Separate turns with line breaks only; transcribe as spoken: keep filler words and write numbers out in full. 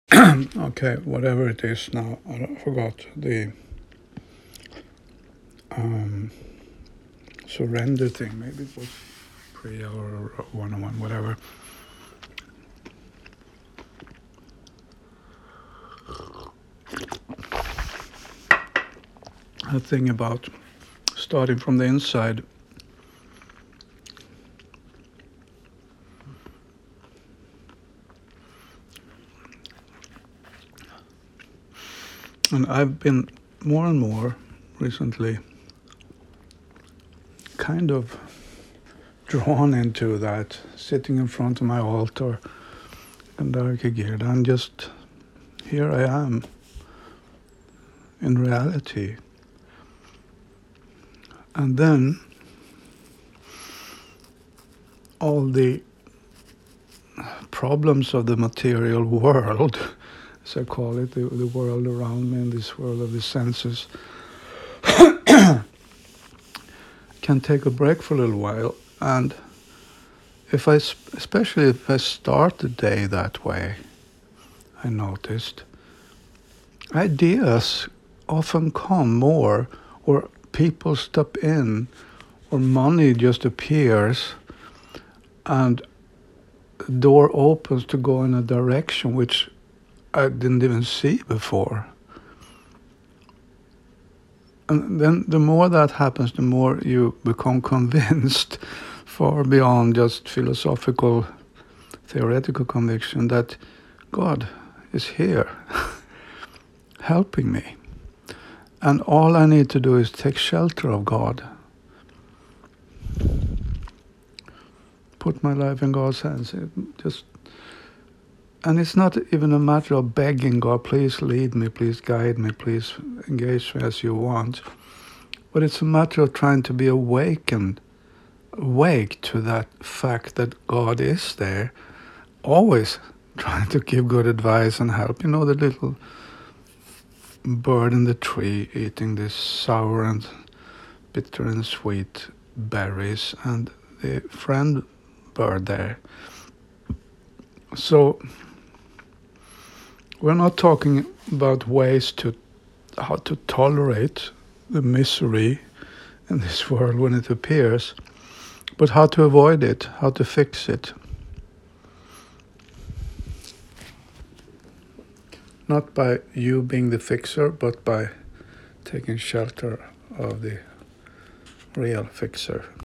Okay, whatever it is now, I forgot the um, surrender thing. Maybe it was prayer or one-on-one, whatever. A thing about starting from the inside. And I've been more and more recently kind of drawn into that, sitting in front of my altar and and just here I am in reality. And then all the problems of the material world, as I call it, the, the world around me, in this world of the senses, can take a break for a little while. And if I, especially if I start the day that way, I noticed ideas often come more, or people step in, or money just appears, and the door opens to go in a direction which I didn't even see before. And then the more that happens, the more you become convinced, far beyond just philosophical, theoretical conviction, that God is here, helping me. And all I need to do is take shelter of God. Put my life in God's hands. It just, and it's not even a matter of begging God, please lead me, please guide me, please engage me as you want. But it's a matter of trying to be awakened, awake to that fact that God is there, always trying to give good advice and help. You know, the little bird in the tree eating this sour and bitter and sweet berries, and the friend bird there. So we're not talking about ways to how to tolerate the misery in this world when it appears, but how to avoid it, how to fix it. Not by you being the fixer, but by taking shelter of the real fixer.